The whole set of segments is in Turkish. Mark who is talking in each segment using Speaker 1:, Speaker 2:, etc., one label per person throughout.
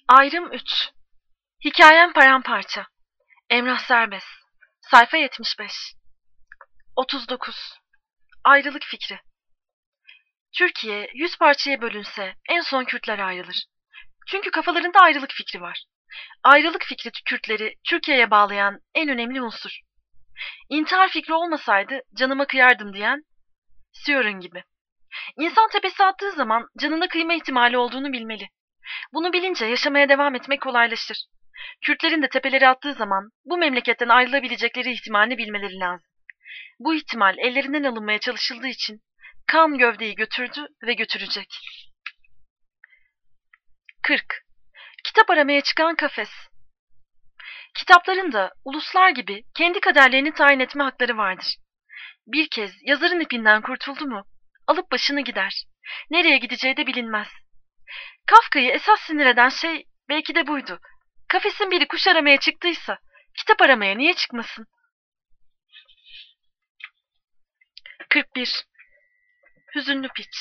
Speaker 1: Ayrım 3. Hikayem paramparça. Emrah Serbest. Sayfa 75. 39. Ayrılık fikri. Türkiye 100 parçaya bölünse en son Kürtler ayrılır. Çünkü kafalarında ayrılık fikri var. Ayrılık fikri Kürtleri Türkiye'ye bağlayan en önemli unsur. İntihar fikri olmasaydı canıma kıyardım diyen Siyor'un gibi. İnsan tepesi attığı zaman canına kıyma ihtimali olduğunu bilmeli. Bunu bilince yaşamaya devam etmek kolaylaşır. Kürtlerin de tepeleri attığı zaman bu memleketten ayrılabilecekleri ihtimalini bilmeleri lazım. Bu ihtimal ellerinden alınmaya çalışıldığı için kan gövdeyi götürdü ve götürecek. 40. Kitap aramaya çıkan kafes. Kitapların da uluslar gibi kendi kaderlerini tayin etme hakları vardır. Bir kez yazarın ipinden kurtuldu mu, alıp başını gider. Nereye gideceği de bilinmez. Kafka'yı esas sinir eden şey belki de buydu. Kafesin biri kuş aramaya çıktıysa, kitap aramaya niye çıkmasın? 41. Hüzünlü piç.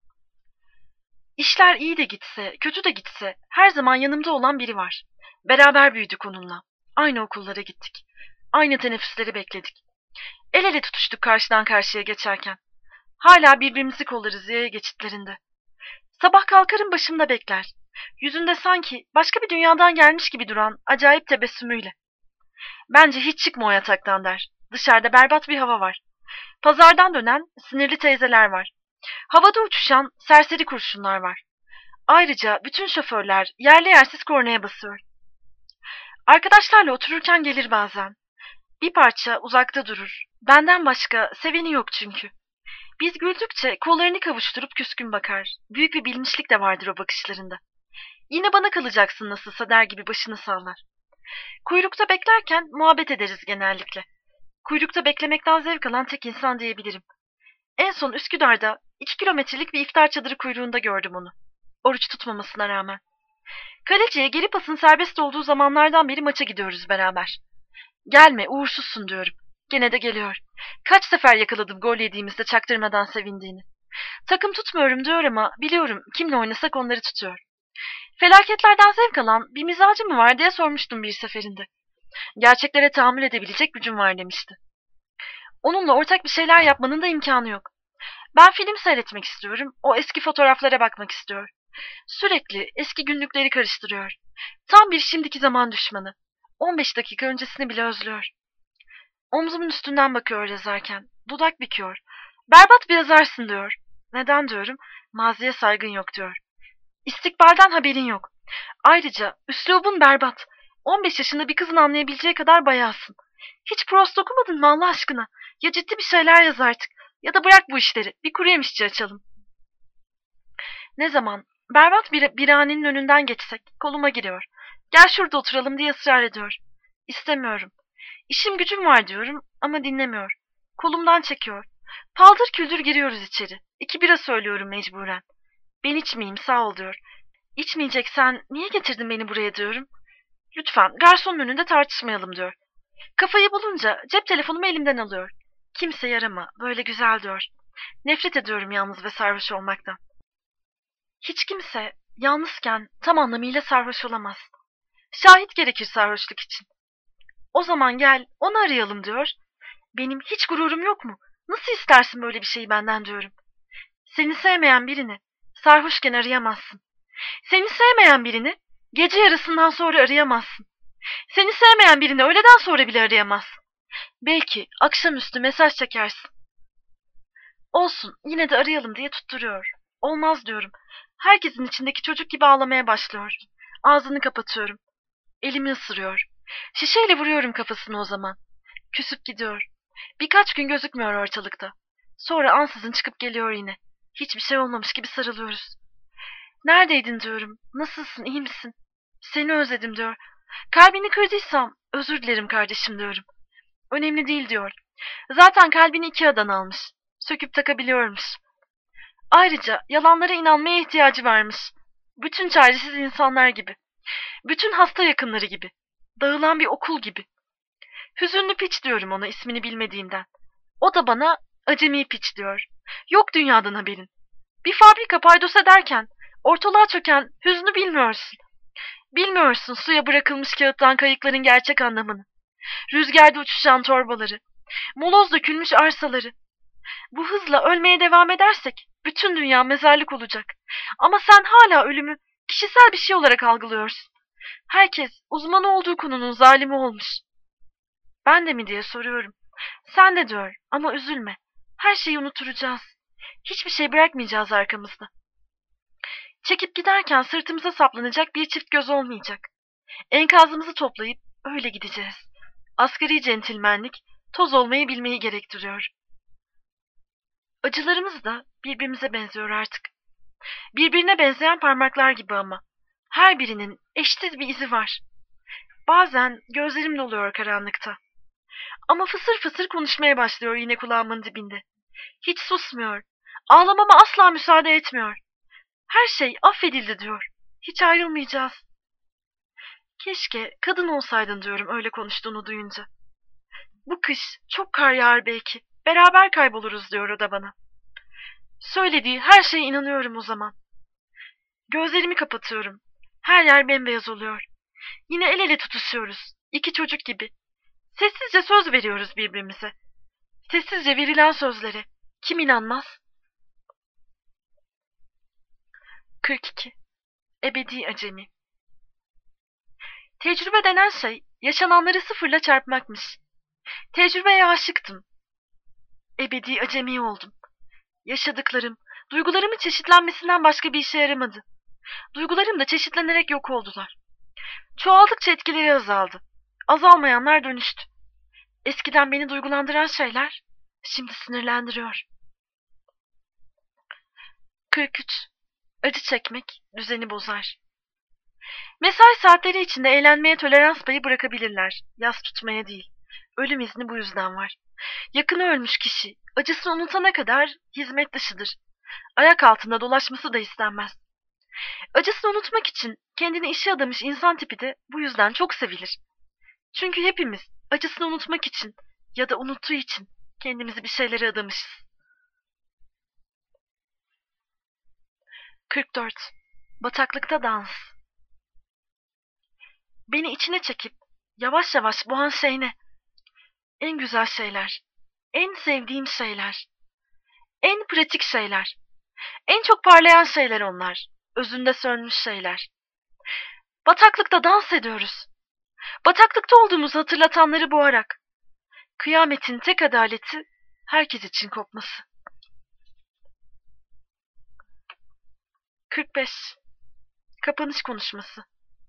Speaker 1: İşler iyi de gitse, kötü de gitse, her zaman yanımda olan biri var. Beraber büyüdük onunla. Aynı okullara gittik. Aynı teneffüsleri bekledik. El ele tutuştuk karşıdan karşıya geçerken. Hala birbirimizi kollarız yaya geçitlerinde. Sabah kalkarım başımda bekler. Yüzünde sanki başka bir dünyadan gelmiş gibi duran acayip tebessümüyle. Bence hiç çıkma o yataktan der. Dışarıda berbat bir hava var. Pazardan dönen sinirli teyzeler var. Havada uçuşan serseri kurşunlar var. Ayrıca bütün şoförler yerli yersiz kornaya basıyor. Arkadaşlarla otururken gelir bazen. Bir parça uzakta durur. Benden başka seveni yok çünkü. Biz güldükçe kollarını kavuşturup küskün bakar. Büyük bir bilmişlik de vardır o bakışlarında. Yine bana kalacaksın nasılsa der gibi başını sallar. Kuyrukta beklerken muhabbet ederiz genellikle. Kuyrukta beklemekten zevk alan tek insan diyebilirim. En son Üsküdar'da 2 kilometrelik bir iftar çadırı kuyruğunda gördüm onu. Oruç tutmamasına rağmen. Kaleciye geri pasın serbest olduğu zamanlardan beri maça gidiyoruz beraber. Gelme, uğursuzsun diyorum. Gene de geliyor. Kaç sefer yakaladım gol yediğimizde çaktırmadan sevindiğini. Takım tutmuyorum diyor ama biliyorum kimle oynasak onları tutuyor. Felaketlerden zevk alan bir mizacı mı var diye sormuştum bir seferinde. Gerçeklere tahammül edebilecek gücüm var demişti. Onunla ortak bir şeyler yapmanın da imkanı yok. Ben film seyretmek istiyorum, o eski fotoğraflara bakmak istiyor. Sürekli eski günlükleri karıştırıyor. Tam bir şimdiki zaman düşmanı. 15 dakika öncesini bile özlüyor. Omzumun üstünden bakıyor yazarken. Dudak büküyor. Berbat bir yazarsın diyor. Neden diyorum? Maziye saygın yok diyor. İstikbalden haberin yok. Ayrıca üslubun berbat. 15 yaşında bir kızın anlayabileceği kadar bayağısın. Hiç Proust okumadın mı Allah aşkına? Ya ciddi bir şeyler yaz artık. Ya da bırak bu işleri. Bir kuru yemişçi açalım. Ne zaman berbat bir birhanenin önünden geçsek koluma giriyor. Gel şurada oturalım diye ısrar ediyor. İstemiyorum. İşim gücüm var diyorum ama dinlemiyor. Kolumdan çekiyor. Paldır küldür giriyoruz içeri. 2 bira söylüyorum mecburen. Ben içmeyeyim sağ ol diyor. İçmeyeceksen niye getirdin beni buraya diyorum. Lütfen garsonun önünde tartışmayalım diyor. Kafayı bulunca cep telefonumu elimden alıyor. Kimseyi arama böyle güzel diyor. Nefret ediyorum yalnız ve sarhoş olmaktan. Hiç kimse yalnızken tam anlamıyla sarhoş olamaz. Şahit gerekir sarhoşluk için. O zaman gel onu arayalım diyor. Benim hiç gururum yok mu? Nasıl istersin böyle bir şeyi benden diyorum. Seni sevmeyen birini sarhoşken arayamazsın. Seni sevmeyen birini gece yarısından sonra arayamazsın. Seni sevmeyen birini öğleden sonra bile arayamazsın. Belki akşamüstü mesaj çekersin. Olsun yine de arayalım diye tutturuyor. Olmaz diyorum. Herkesin içindeki çocuk gibi ağlamaya başlıyor. Ağzını kapatıyorum. Elimi ısırıyor. Şişeyle vuruyorum kafasını o zaman. Küsüp gidiyor. Birkaç gün gözükmüyor ortalıkta. Sonra ansızın çıkıp geliyor yine. Hiçbir şey olmamış gibi sarılıyoruz. Neredeydin diyorum. Nasılsın, iyi misin? Seni özledim diyor. Kalbini kırdıysam özür dilerim kardeşim diyorum. Önemli değil diyor. Zaten kalbini Ikea'dan almış. Söküp takabiliyormuş. Ayrıca yalanlara inanmaya ihtiyacı varmış. Bütün çaresiz insanlar gibi. Bütün hasta yakınları gibi. Dağılan bir okul gibi. Hüzünlü piç diyorum ona ismini bilmediğimden. O da bana acemi piç diyor. Yok dünyadan haberin. Bir fabrika paydos ederken ortalığa çöken hüznü bilmiyorsun. Bilmiyorsun suya bırakılmış kağıttan kayıkların gerçek anlamını. Rüzgarda uçuşan torbaları, moloz dökülmüş arsaları. Bu hızla ölmeye devam edersek bütün dünya mezarlık olacak. Ama sen hala ölümü kişisel bir şey olarak algılıyorsun. Herkes uzman olduğu konunun zalimi olmuş. Ben de mi diye soruyorum. Sen de diyor ama üzülme. Her şeyi unutturacağız. Hiçbir şey bırakmayacağız arkamızda. Çekip giderken sırtımıza saplanacak bir çift göz olmayacak. Enkazımızı toplayıp öyle gideceğiz. Asgari centilmenlik toz olmayı bilmeyi gerektiriyor. Acılarımız da birbirimize benziyor artık. Birbirine benzeyen parmaklar gibi ama. Her birinin eşsiz bir izi var. Bazen gözlerim doluyor karanlıkta. Ama fısır fısır konuşmaya başlıyor yine kulağımın dibinde. Hiç susmuyor. Ağlamama asla müsaade etmiyor. Her şey affedildi diyor. Hiç ayrılmayacağız. Keşke kadın olsaydın diyorum öyle konuştuğunu duyunca. Bu kış çok kar yağar belki. Beraber kayboluruz diyor o da bana. Söylediği her şeye inanıyorum o zaman. Gözlerimi kapatıyorum. Her yer bembeyaz oluyor. Yine el ele tutuşuyoruz. İki çocuk gibi. Sessizce söz veriyoruz birbirimize. Sessizce verilen sözlere. Kim inanmaz? 42. Ebedi acemi. Tecrübe denen şey yaşananları sıfırla çarpmakmış. Tecrübeye aşıktım. Ebedi acemi oldum. Yaşadıklarım, duygularımın çeşitlenmesinden başka bir işe yaramadı. Duygularım da çeşitlenerek yok oldular. Çoğaldıkça etkileri azaldı. Azalmayanlar dönüştü. Eskiden beni duygulandıran şeyler şimdi sinirlendiriyor. 43. Acı çekmek düzeni bozar. Mesai saatleri içinde eğlenmeye tolerans payı bırakabilirler. Yas tutmaya değil. Ölüm izni bu yüzden var. Yakını ölmüş kişi acısını unutana kadar hizmet dışıdır. Ayak altında dolaşması da istenmez. Acısını unutmak için kendini işe adamış insan tipi de bu yüzden çok sevilir. Çünkü hepimiz acısını unutmak için ya da unuttuğu için kendimizi bir şeylere adamışız. 44. Bataklıkta dans. Beni içine çekip yavaş yavaş boğan şey ne? En güzel şeyler, en sevdiğim şeyler, en pratik şeyler, en çok parlayan şeyler onlar, özünde sönmüş şeyler. Bataklıkta dans ediyoruz. Bataklıkta olduğumuzu hatırlatanları boğarak. Kıyametin tek adaleti herkes için kopması. 45. Kapanış konuşması.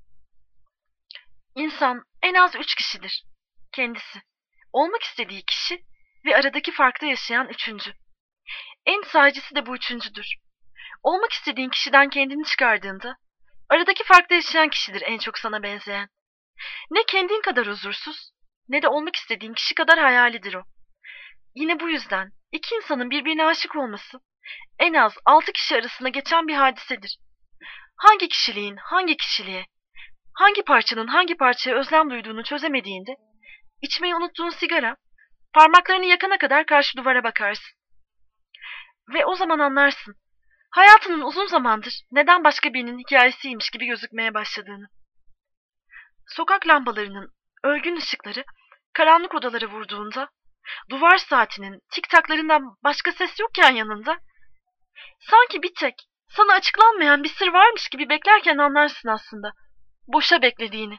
Speaker 1: İnsan en az 3 kişidir. Kendisi, olmak istediği kişi ve aradaki farkta yaşayan üçüncü. En sahicisi de bu üçüncüdür. Olmak istediğin kişiden kendini çıkardığında, aradaki farkta yaşayan kişidir en çok sana benzeyen. Ne kendin kadar huzursuz, ne de olmak istediğin kişi kadar hayalidir o. Yine bu yüzden iki insanın birbirine aşık olması, en az 6 kişi arasında geçen bir hadisedir. Hangi kişiliğin hangi kişiliğe, hangi parçanın hangi parçaya özlem duyduğunu çözemediğinde, içmeyi unuttuğun sigara, parmaklarını yakana kadar karşı duvara bakarsın. Ve o zaman anlarsın, hayatının uzun zamandır neden başka birinin hikayesiymiş gibi gözükmeye başladığını. Sokak lambalarının ölgün ışıkları karanlık odalara vurduğunda, duvar saatinin tik taklarından başka ses yokken yanında, sanki bir tek sana açıklanmayan bir sır varmış gibi beklerken anlarsın aslında boşa beklediğini.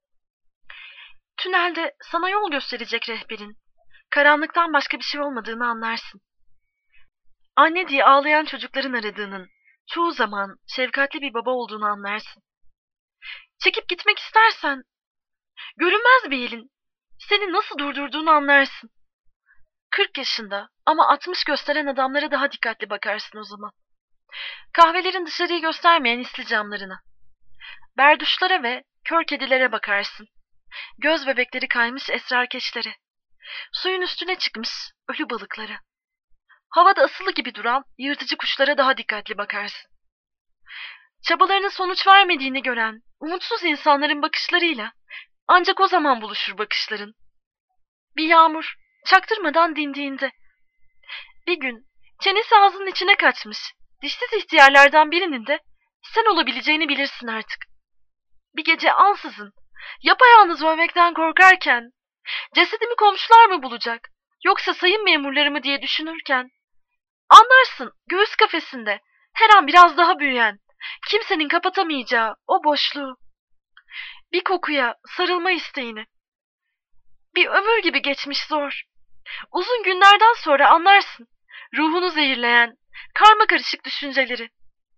Speaker 1: Tünelde sana yol gösterecek rehberin, karanlıktan başka bir şey olmadığını anlarsın. Anne diye ağlayan çocukların aradığının, çoğu zaman şefkatli bir baba olduğunu anlarsın. Çekip gitmek istersen, görünmez bir elin seni nasıl durdurduğunu anlarsın. 40 yaşında ama 60 gösteren adamlara daha dikkatli bakarsın o zaman. Kahvelerin dışarıyı göstermeyen isli camlarına. Berduşlara ve kör kedilere bakarsın. Göz bebekleri kaymış esrarkeşlere. Suyun üstüne çıkmış ölü balıklara. Havada asılı gibi duran yırtıcı kuşlara daha dikkatli bakarsın. Çabalarının sonuç vermediğini gören umutsuz insanların bakışlarıyla ancak o zaman buluşur bakışların. Bir yağmur çaktırmadan dindiğinde. Bir gün çenesi ağzının içine kaçmış dişsiz ihtiyarlardan birinin de sen olabileceğini bilirsin artık. bir gece ansızın yapayalnız ölmekten korkarken cesedimi komşular mı bulacak yoksa sayın memurları mı diye düşünürken anlarsın göğüs kafesinde her an biraz daha büyüyen, kimsenin kapatamayacağı o boşluğu, bir kokuya sarılma isteğini, bir ömür gibi geçmiş zor. Uzun günlerden sonra anlarsın ruhunu zehirleyen karmakarışık düşünceleri,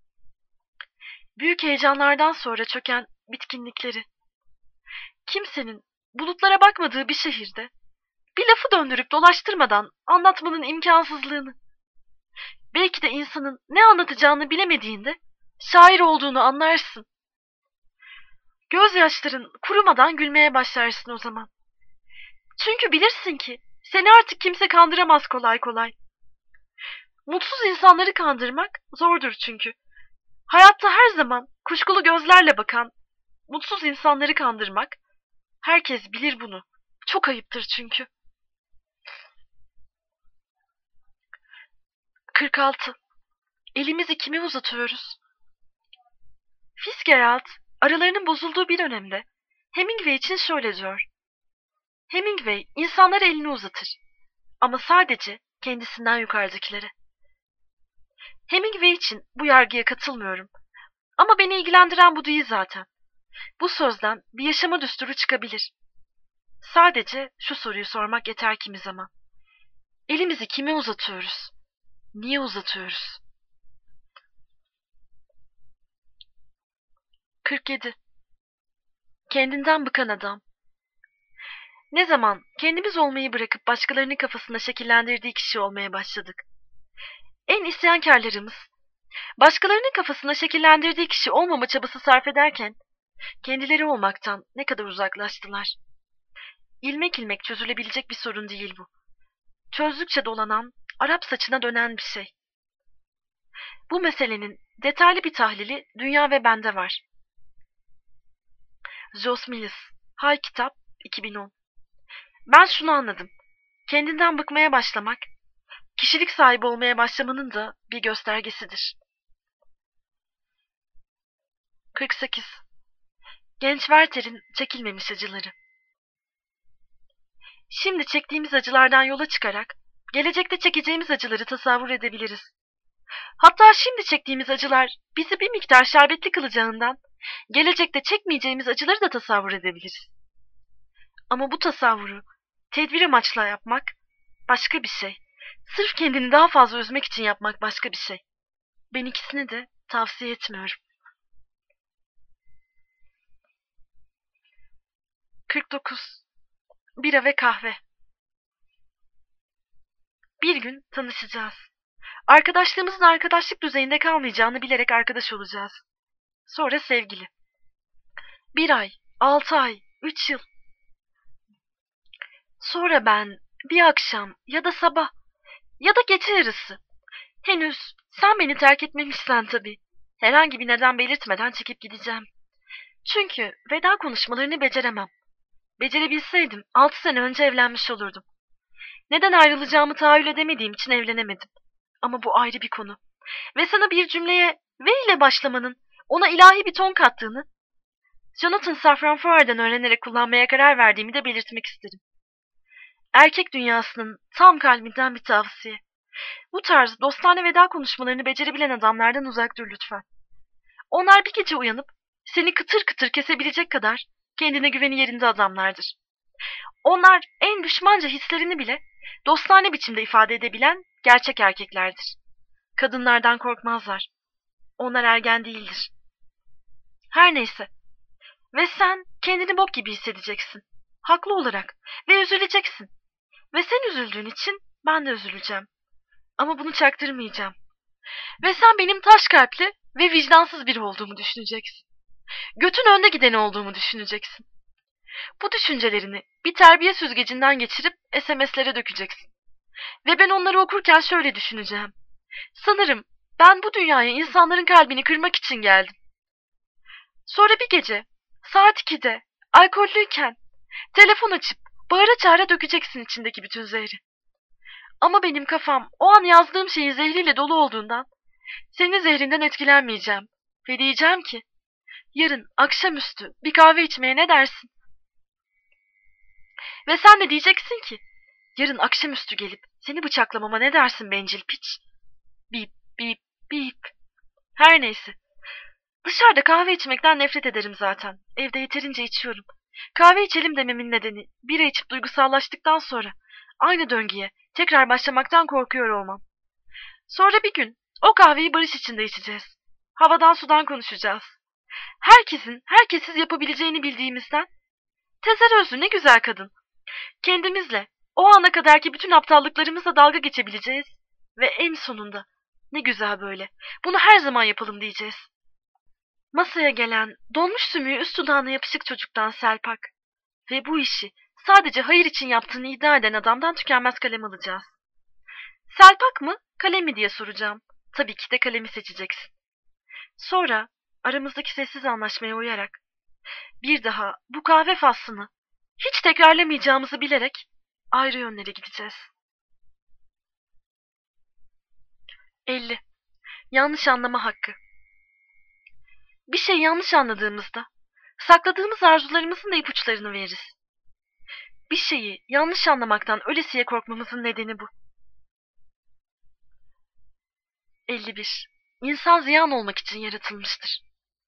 Speaker 1: büyük heyecanlardan sonra çöken bitkinlikleri. Kimsenin bulutlara bakmadığı bir şehirde bir lafı döndürüp dolaştırmadan anlatmanın imkansızlığını. Belki de insanın ne anlatacağını bilemediğinde şair olduğunu anlarsın. Gözyaşların kurumadan gülmeye başlarsın o zaman. Çünkü bilirsin ki seni artık kimse kandıramaz kolay kolay. Mutsuz insanları kandırmak zordur çünkü. Hayatta her zaman kuşkulu gözlerle bakan mutsuz insanları kandırmak, herkes bilir bunu. Çok ayıptır çünkü. 46. Elimizi kime uzatıyoruz? Fitzgerald, aralarının bozulduğu bir dönemde Hemingway için şöyle diyor. Hemingway, insanlara elini uzatır. Ama sadece kendisinden yukarıdakilere. Hemingway için bu yargıya katılmıyorum. Ama beni ilgilendiren bu değil zaten. Bu sözden bir yaşama düsturu çıkabilir. Sadece şu soruyu sormak yeter kimi zaman. Elimizi kime uzatıyoruz? Niye uzatıyoruz? 47. Kendinden bıkan adam. Ne zaman kendimiz olmayı bırakıp başkalarının kafasında şekillendirdiği kişi olmaya başladık? En isyankarlarımız, başkalarının kafasında şekillendirdiği kişi olmama çabası sarf ederken, kendileri olmaktan ne kadar uzaklaştılar. İlmek ilmek çözülebilecek bir sorun değil bu. Çözdükçe dolanan, Arap saçına dönen bir şey. Bu meselenin detaylı bir tahlili Dünya ve Bende var. Jos Mills, Hay Kitap, 2010. Ben şunu anladım. Kendinden bıkmaya başlamak, kişilik sahibi olmaya başlamanın da bir göstergesidir. 48. Genç Werther'in çekilmemiş acıları. Şimdi çektiğimiz acılardan yola çıkarak, gelecekte çekeceğimiz acıları tasavvur edebiliriz. Hatta şimdi çektiğimiz acılar bizi bir miktar şerbetli kılacağından, gelecekte çekmeyeceğimiz acıları da tasavvur edebiliriz. Ama bu tasavvuru tedbir amaçla yapmak başka bir şey. Sırf kendini daha fazla üzmek için yapmak başka bir şey. Ben ikisini de tavsiye etmiyorum. 49. Bira ve kahve. Bir gün tanışacağız. Arkadaşlığımızın arkadaşlık düzeyinde kalmayacağını bilerek arkadaş olacağız. Sonra sevgili. 1 ay, 6 ay, 3 yıl. Sonra ben bir akşam ya da sabah ya da gece yarısı. Henüz sen beni terk etmemişsen tabii. Herhangi bir neden belirtmeden çekip gideceğim. Çünkü veda konuşmalarını beceremem. Becerebilseydim 6 sene önce evlenmiş olurdum. Neden ayrılacağımı tahayyül edemediğim için evlenemedim. Ama bu ayrı bir konu. Ve sana bir cümleye ve ile başlamanın ona ilahi bir ton kattığını, Jonathan Safran Foer'den öğrenerek kullanmaya karar verdiğimi de belirtmek isterim. Erkek dünyasının tam kalbinden bir tavsiye. Bu tarz dostane veda konuşmalarını becerebilen adamlardan uzak dur lütfen. Onlar bir gece uyanıp seni kıtır kıtır kesebilecek kadar kendine güveni yerinde adamlardır. Onlar en düşmanca hislerini bile dostane biçimde ifade edebilen gerçek erkeklerdir. Kadınlardan korkmazlar. Onlar ergen değildir. Her neyse. Ve sen kendini bok gibi hissedeceksin. Haklı olarak. Ve üzüleceksin. Ve sen üzüldüğün için ben de üzüleceğim. Ama bunu çaktırmayacağım. Ve sen benim taş kalpli ve vicdansız biri olduğumu düşüneceksin. Götün önde gideni olduğumu düşüneceksin. Bu düşüncelerini bir terbiye süzgecinden geçirip SMS'lere dökeceksin. Ve ben onları okurken şöyle düşüneceğim. Sanırım ben bu dünyaya insanların kalbini kırmak için geldim. Sonra bir gece saat 2'de alkollüyken telefon açıp bağıra çağıra dökeceksin içindeki bütün zehri. Ama benim kafam o an yazdığım şeyin zehriyle dolu olduğundan senin zehrinden etkilenmeyeceğim. Ve diyeceğim ki Yarın akşamüstü bir kahve içmeye ne dersin? Ve sen de diyeceksin ki, yarın akşamüstü gelip seni bıçaklamama ne dersin bencil piç? Bip bip bip. Her neyse. Dışarıda kahve içmekten nefret ederim zaten. Evde yeterince içiyorum. Kahve içelim dememin nedeni bira içip duygusallaştıktan sonra aynı döngüye tekrar başlamaktan korkuyor olmam. Sonra bir gün o kahveyi barış içinde içeceğiz. Havadan sudan konuşacağız. Herkesin herkessiz yapabileceğini bildiğimizden. Tezer Özlü ne güzel kadın. Kendimizle o ana kadarki bütün aptallıklarımızla dalga geçebileceğiz. Ve en sonunda ne güzel böyle. Bunu her zaman yapalım diyeceğiz. Masaya gelen donmuş sümüğü üst dudağına yapışık çocuktan Selpak. Ve bu işi sadece hayır için yaptığını iddia eden adamdan tükenmez kalem alacağız. Selpak mı, kalem mi diye soracağım. Tabii ki de kalemi seçeceksin. Sonra aramızdaki sessiz anlaşmaya uyarak bir daha bu kahve faslını hiç tekrarlamayacağımızı bilerek ayrı yönlere gideceğiz. 50. Yanlış anlama hakkı. Bir şey yanlış anladığımızda sakladığımız arzularımızın da ipuçlarını veririz. Bir şeyi yanlış anlamaktan ölesiye korkmamızın nedeni bu. 51. İnsan ziyan olmak için yaratılmıştır.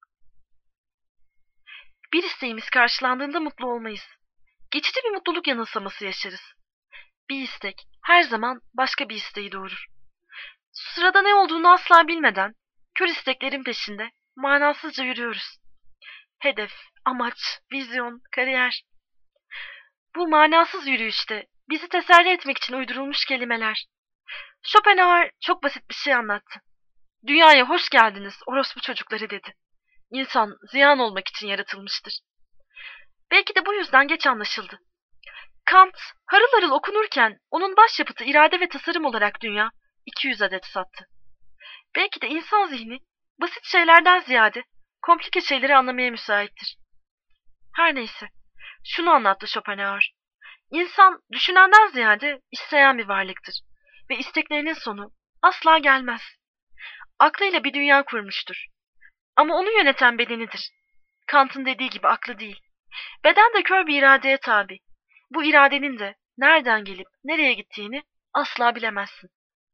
Speaker 1: Bir isteğimiz karşılandığında mutlu olmayız. Geçici bir mutluluk yanılsaması yaşarız. Bir istek her zaman başka bir isteği doğurur. Sırada ne olduğunu asla bilmeden kör isteklerin peşinde manasızca yürüyoruz. Hedef, amaç, vizyon, kariyer. Bu manasız yürüyüşte bizi teselli etmek için uydurulmuş kelimeler. Schopenhauer çok basit bir şey anlattı. Dünyaya hoş geldiniz orospu çocukları dedi. İnsan ziyan olmak için yaratılmıştır. Belki de bu yüzden geç anlaşıldı. Kant harıl harıl okunurken onun başyapıtı irade ve tasarım olarak dünya 200 adet sattı. Belki de insan zihni basit şeylerden ziyade komplike şeyleri anlamaya müsaittir. Her neyse, şunu anlattı Schopenhauer. İnsan düşünenden ziyade isteyen bir varlıktır ve isteklerinin sonu asla gelmez. Aklıyla bir dünya kurmuştur. Ama onu yöneten bedenidir. Kant'ın dediği gibi aklı değil. Beden de kör bir iradeye tabi. Bu iradenin de nereden gelip nereye gittiğini asla bilemezsin.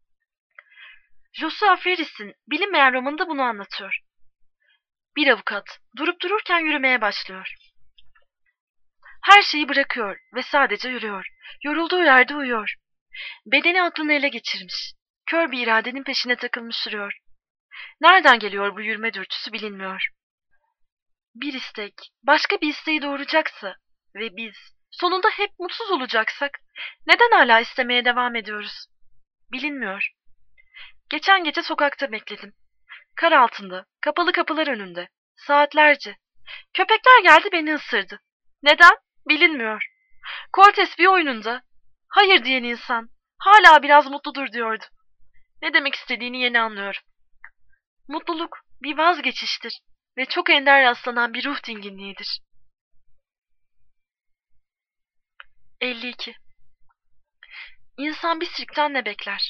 Speaker 1: Joshua Ferris'in bilinmeyen romanında bunu anlatıyor. Bir avukat durup dururken yürümeye başlıyor. Her şeyi bırakıyor ve sadece yürüyor. Yorulduğu yerde uyuyor. Bedeni aklını ele geçirmiş. Kör bir iradenin peşine takılmış sürüyor. Nereden geliyor bu yürüme dürtüsü bilinmiyor. Bir istek başka bir isteği doğuracaksa ve biz sonunda hep mutsuz olacaksak neden hala istemeye devam ediyoruz? Bilinmiyor. Geçen gece sokakta bekledim. Kar altında, kapalı kapılar önünde. Saatlerce. Köpekler geldi beni ısırdı. Neden? Bilinmiyor. Koltes bir oyununda hayır diyen insan hala biraz mutludur diyordu. Ne demek istediğini yeni anlıyorum. Mutluluk bir vazgeçiştir ve çok ender rastlanan bir ruh dinginliğidir. 52. İnsan bir sirkten ne bekler?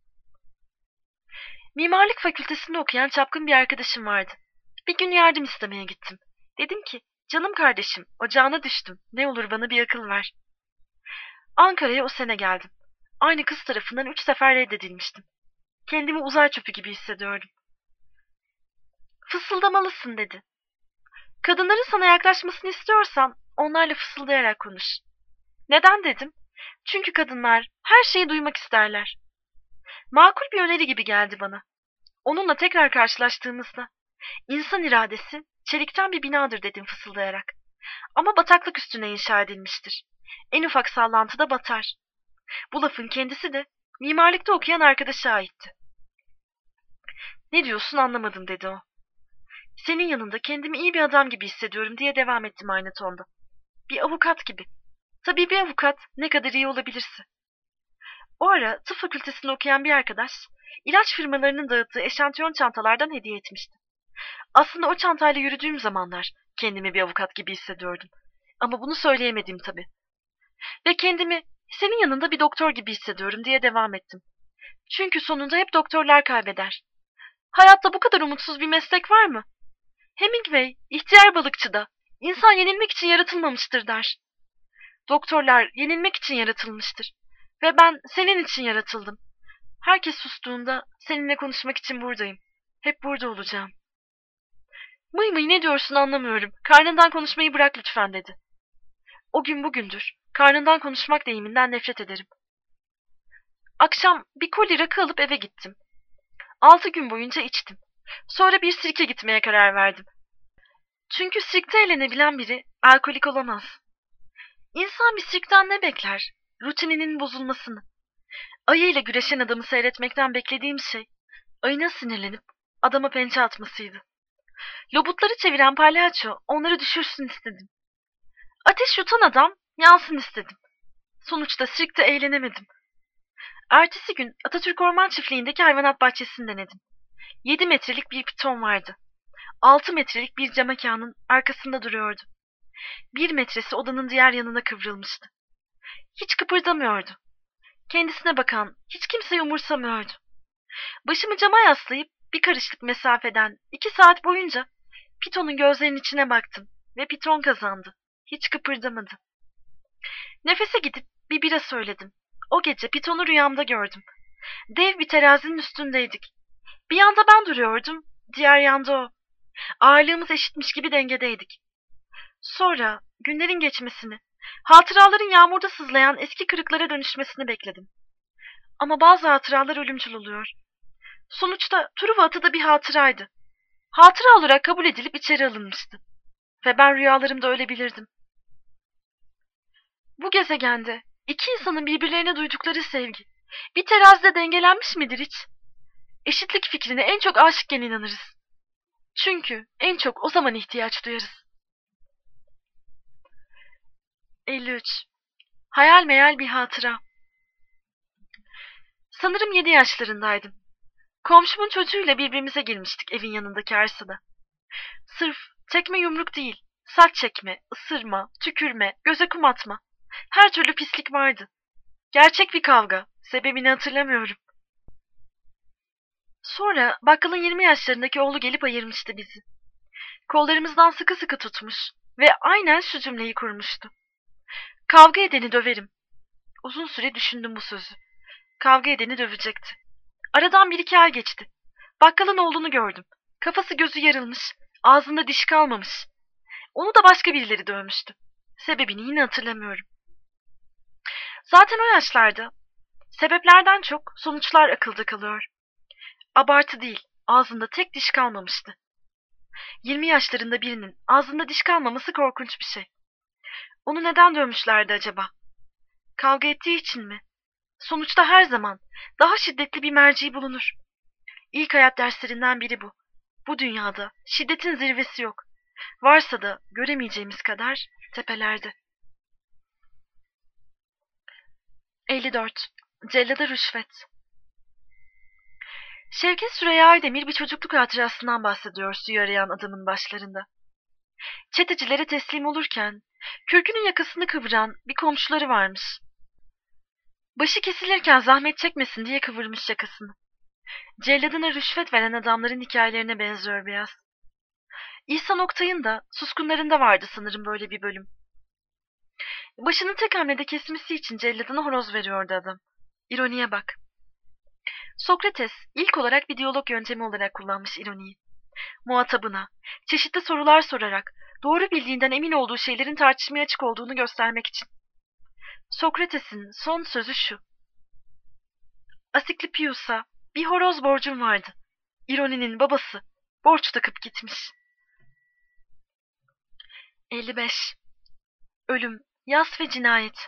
Speaker 1: Mimarlık fakültesinde okuyan çapkın bir arkadaşım vardı. Bir gün yardım istemeye gittim. Dedim ki, canım kardeşim, ocağına düştüm. Ne olur bana bir akıl ver. Ankara'ya o sene geldim. Aynı kız tarafından 3 sefer reddedilmiştim. Kendimi uzay çöpü gibi hissediyordum. Fısıldamalısın dedi. Kadınların sana yaklaşmasını istiyorsan onlarla fısıldayarak konuş. Neden dedim? Çünkü kadınlar her şeyi duymak isterler. Makul bir öneri gibi geldi bana. Onunla tekrar karşılaştığımızda insan iradesi çelikten bir binadır dedim fısıldayarak. Ama bataklık üstüne inşa edilmiştir. En ufak sallantıda batar. Bu lafın kendisi de mimarlıkta okuyan arkadaşa aitti. Ne diyorsun anlamadım dedi o. Senin yanında kendimi iyi bir adam gibi hissediyorum diye devam ettim aynı tonda. Bir avukat gibi. Tabii bir avukat ne kadar iyi olabilirse. O ara tıp fakültesinde okuyan bir arkadaş ilaç firmalarının dağıttığı eşantiyon çantalardan hediye etmişti. Aslında o çantayla yürüdüğüm zamanlar kendimi bir avukat gibi hissediyordum. Ama bunu söyleyemedim tabii. Ve kendimi senin yanında bir doktor gibi hissediyorum diye devam ettim. Çünkü sonunda hep doktorlar kaybeder. Hayatta bu kadar umutsuz bir meslek var mı? Hemingway, ihtiyar balıkçı da insan yenilmek için yaratılmamıştır der. Doktorlar yenilmek için yaratılmıştır. Ve ben senin için yaratıldım. Herkes sustuğunda seninle konuşmak için buradayım. Hep burada olacağım. Mıy mıy ne diyorsun anlamıyorum. Karnından konuşmayı bırak lütfen dedi. O gün bugündür. Karnından konuşmak deyiminden nefret ederim. Akşam bir koli rakı alıp eve gittim. 6 gün boyunca içtim. Sonra bir sirke gitmeye karar verdim. Çünkü sirkte eğlenebilen biri alkolik olamaz. İnsan bir sirkten ne bekler? Rutininin bozulmasını. Ayı ile güreşen adamı seyretmekten beklediğim şey, ayının sinirlenip adama pençe atmasıydı. Lobutları çeviren palyaço onları düşürsün istedim. Ateş yutan adam yansın istedim. Sonuçta sirkte eğlenemedim. Ertesi gün Atatürk Orman Çiftliği'ndeki hayvanat bahçesini denedim. 7 metrelik bir piton vardı. 6 metrelik bir cam mekanın arkasında duruyordu. 1 metresi odanın diğer yanına kıvrılmıştı. Hiç kıpırdamıyordu. Kendisine bakan hiç kimseyi umursamıyordu. Başımı cama yaslayıp bir karışlık mesafeden 2 saat boyunca pitonun gözlerinin içine baktım ve piton kazandı. Hiç kıpırdamadı. Nefese gidip bir bira söyledim. O gece pitonu rüyamda gördüm. Dev bir terazinin üstündeydik. Bir yanda ben duruyordum, diğer yanda o. Ağırlığımız eşitmiş gibi dengedeydik. Sonra günlerin geçmesini, hatıraların yağmurda sızlayan eski kırıklara dönüşmesini bekledim. Ama bazı hatıralar ölümcül oluyor. Sonuçta Truva atı da bir hatıraydı. Hatıra olarak kabul edilip içeri alınmıştı. Ve ben rüyalarımda ölebilirdim. Bu gezegende iki insanın birbirlerine duydukları sevgi bir terazide dengelenmiş midir hiç? Eşitlik fikrine en çok aşıkken inanırız. Çünkü en çok o zaman ihtiyaç duyarız. 53. Hayal meyal bir hatıra. Sanırım 7 yaşlarındaydım. Komşumun çocuğuyla birbirimize girmiştik evin yanındaki arsada. Sırf tekme yumruk değil, saç çekme, ısırma, tükürme, göze kum atma. Her türlü pislik vardı. Gerçek bir kavga, sebebini hatırlamıyorum. Sonra bakkalın 20 yaşlarındaki oğlu gelip ayırmıştı bizi. Kollarımızdan sıkı sıkı tutmuş ve aynen şu cümleyi kurmuştu. Kavga edeni döverim. Uzun süre düşündüm bu sözü. Kavga edeni dövecekti. Aradan 1-2 ay geçti. Bakkalın oğlunu gördüm. Kafası gözü yarılmış, ağzında diş kalmamış. Onu da başka birileri dövmüştü. Sebebini yine hatırlamıyorum. Zaten o yaşlarda sebeplerden çok sonuçlar akılda kalıyor. Abartı değil, ağzında tek diş kalmamıştı. 20 yaşlarında birinin ağzında diş kalmaması korkunç bir şey. Onu neden dövmüşlerdi acaba? Kavga ettiği için mi? Sonuçta her zaman daha şiddetli bir merci bulunur. İlk hayat derslerinden biri bu. Bu dünyada şiddetin zirvesi yok. Varsa da göremeyeceğimiz kadar tepelerde. 54. Cellada rüşvet. Şevket Süreyya Aydemir bir çocukluk hatırasından bahsediyor suyu arayan adamın başlarında. Çetecilere teslim olurken kürkünün yakasını kıvıran bir komşuları varmış. Başı kesilirken zahmet çekmesin diye kıvırmış yakasını. Celladına rüşvet veren adamların hikayelerine benziyor biraz. İhsan Oktay'ın da Suskunlarında vardı sanırım böyle bir bölüm. Başını tek hamlede kesmesi için celladına horoz veriyordu adam. İroniye bak. Sokrates ilk olarak bir diyalog yöntemi olarak kullanmış ironiyi. Muhatabına çeşitli sorular sorarak doğru bildiğinden emin olduğu şeylerin tartışmaya açık olduğunu göstermek için. Sokrates'in son sözü şu. Asiklipius'a bir horoz borcum vardı. İroninin babası borç takıp gitmiş. 55. Ölüm, yas ve cinayet.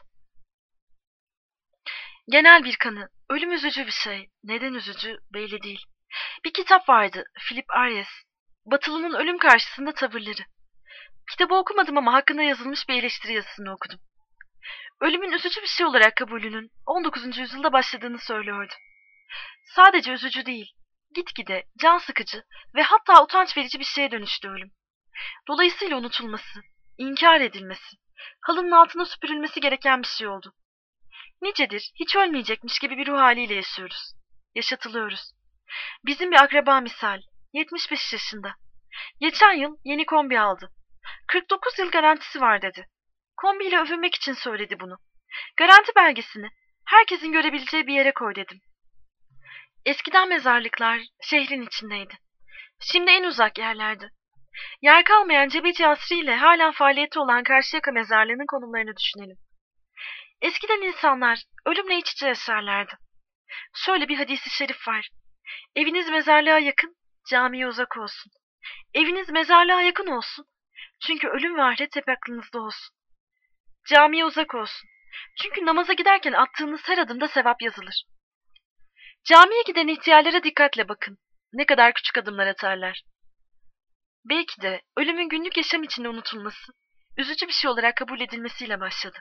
Speaker 1: Genel bir kanı, ölüm üzücü bir şey. Neden üzücü belli değil. Bir kitap vardı, Philip Aries. Batılı'nın ölüm karşısında tavırları. Kitabı okumadım ama hakkında yazılmış bir eleştiri yazısını okudum. Ölümün üzücü bir şey olarak kabulünün 19. yüzyılda başladığını söylüyordu. Sadece üzücü değil, gitgide can sıkıcı ve hatta utanç verici bir şeye dönüştü ölüm. Dolayısıyla unutulması, inkar edilmesi, halının altına süpürülmesi gereken bir şey oldu. Nicedir, hiç ölmeyecekmiş gibi bir ruh haliyle yaşıyoruz. Yaşatılıyoruz. Bizim bir akraba misal, 75 yaşında. Geçen yıl yeni kombi aldı. 49 yıl garantisi var dedi. Kombiyle övünmek için söyledi bunu. Garanti belgesini herkesin görebileceği bir yere koy dedim. Eskiden mezarlıklar şehrin içindeydi. Şimdi en uzak yerlerde. Yer kalmayan Cebeci Asri ile halen faaliyeti olan Karşıyaka mezarlığının konumlarını düşünelim. Eskiden insanlar ölümle iç içe yaşarlardı. Şöyle bir hadis-i şerif var. Eviniz mezarlığa yakın, camiye uzak olsun. Eviniz mezarlığa yakın olsun. Çünkü ölüm ve ahiret hep aklınızda olsun. Camiye uzak olsun. Çünkü namaza giderken attığınız her adımda sevap yazılır. Camiye giden ihtiyarlara dikkatle bakın. Ne kadar küçük adımlar atarlar. Belki de ölümün günlük yaşam içinde unutulması, üzücü bir şey olarak kabul edilmesiyle başladı.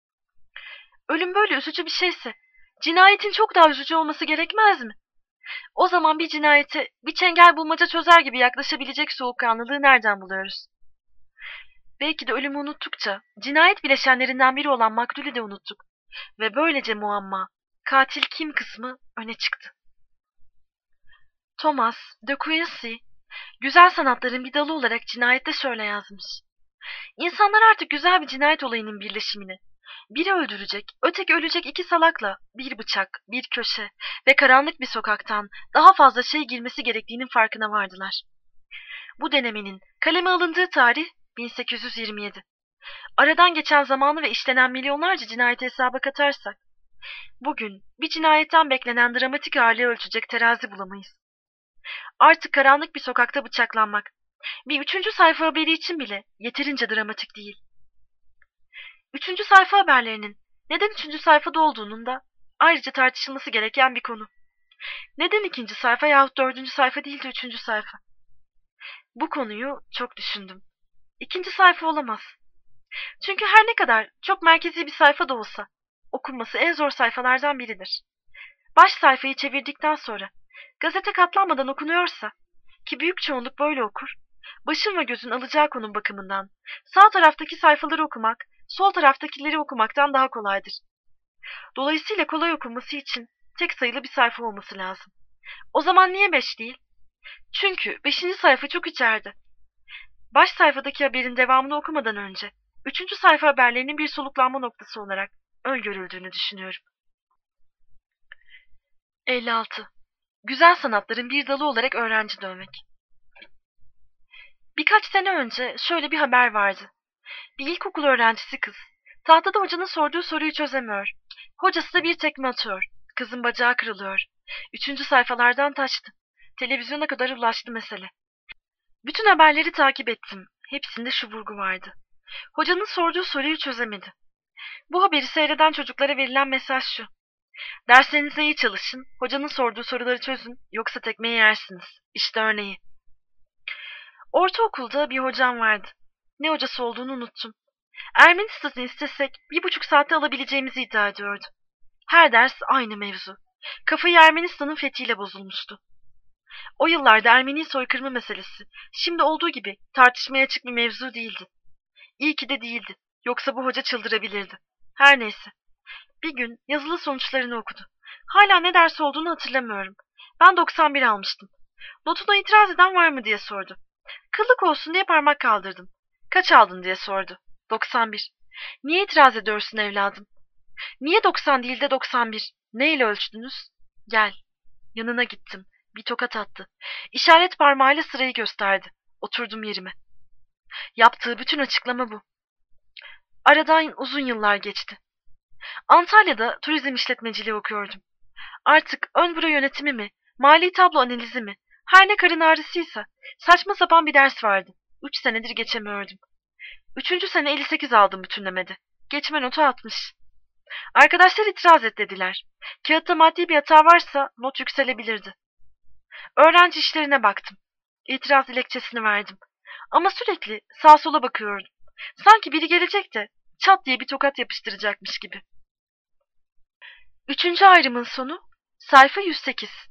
Speaker 1: Ölüm böyle üzücü bir şeyse, cinayetin çok daha üzücü olması gerekmez mi? O zaman bir cinayete bir çengel bulmaca çözer gibi yaklaşabilecek soğukkanlılığı nereden buluyoruz? Belki de ölümü unuttukça cinayet bileşenlerinden biri olan maktulü de unuttuk ve böylece muamma, katil kim kısmı öne çıktı. Thomas de Quincey, güzel sanatların bir dalı olarak cinayette şöyle yazmış. İnsanlar artık güzel bir cinayet olayının birleşimini, biri öldürecek, öteki ölecek iki salakla bir bıçak, bir köşe ve karanlık bir sokaktan daha fazla şey girmesi gerektiğinin farkına vardılar. Bu denemenin kaleme alındığı tarih 1827. Aradan geçen zamanı ve işlenen milyonlarca cinayeti hesaba katarsak, bugün bir cinayetten beklenen dramatik ağırlığı ölçecek terazi bulamayız. Artık karanlık bir sokakta bıçaklanmak, bir 3. sayfa haberi için bile yeterince dramatik değil. 3. sayfa haberlerinin neden 3. sayfada olduğunun da ayrıca tartışılması gereken bir konu. Neden 2. sayfa yahut 4. sayfa değil de 3. sayfa? Bu konuyu çok düşündüm. 2. sayfa olamaz. Çünkü her ne kadar çok merkezi bir sayfa da olsa, okunması en zor sayfalardan biridir. Baş sayfayı çevirdikten sonra, gazete katlanmadan okunuyorsa, ki büyük çoğunluk böyle okur, başın ve gözün alacağı konum bakımından, sağ taraftaki sayfaları okumak, sol taraftakileri okumaktan daha kolaydır. Dolayısıyla kolay okunması için tek sayılı bir sayfa olması lazım. O zaman niye 5 değil? Çünkü 5. sayfa çok içeride. Baş sayfadaki haberin devamını okumadan önce, 3. sayfa haberlerinin bir soluklanma noktası olarak öngörüldüğünü düşünüyorum. 56. Güzel sanatların bir dalı olarak öğrenci dövmek. Birkaç sene önce şöyle bir haber vardı. Bir ilkokul öğrencisi kız, tahtada hocanın sorduğu soruyu çözemiyor. Hocası da bir tekme atıyor. Kızın bacağı kırılıyor. 3. sayfalardan taştı. Televizyona kadar ulaştı mesele. Bütün haberleri takip ettim. Hepsinde şu vurgu vardı. Hocanın sorduğu soruyu çözemedi. Bu haberi seyreden çocuklara verilen mesaj şu. Derslerinize iyi çalışın, hocanın sorduğu soruları çözün, yoksa tekmeyi yersiniz. İşte örneği. Ortaokulda bir hocam vardı. Ne hocası olduğunu unuttum. Ermenistan'ı istesek 1,5 saatte alabileceğimizi iddia ediyordu. Her ders aynı mevzu. Kafayı Ermenistan'ın fethiyle bozulmuştu. O yıllarda Ermeni soykırımı meselesi, şimdi olduğu gibi tartışmaya açık bir mevzu değildi. İyi ki de değildi. Yoksa bu hoca çıldırabilirdi. Her neyse. Bir gün yazılı sonuçlarını okudu. Hala ne ders olduğunu hatırlamıyorum. Ben 91 almıştım. Notuna itiraz eden var mı diye sordu. Kıllık olsun diye parmak kaldırdım. Kaç aldın diye sordu. 91. Niye itiraz ediyorsun evladım? Niye 90 değil de 91? Neyle ölçtünüz? Gel. Yanına gittim. Bir tokat attı. İşaret parmağıyla sırayı gösterdi. Oturdum yerime. Yaptığı bütün açıklama bu. Aradan uzun yıllar geçti. Antalya'da turizm işletmeciliği okuyordum. Artık ön büro yönetimi mi, mali tablo analizi mi, her ne karın ağrısıysa saçma sapan bir ders vardı. 3 senedir geçemiyordum. 3. sene 58 aldım bütünlemede. Geçme notu 60. Arkadaşlar itiraz et dediler. Kağıtta maddi bir hata varsa not yükselebilirdi. Öğrenci işlerine baktım. İtiraz dilekçesini verdim. Ama sürekli sağa sola bakıyordum. Sanki biri gelecek de çat diye bir tokat yapıştıracakmış gibi. 3. ayrımın sonu sayfa 108.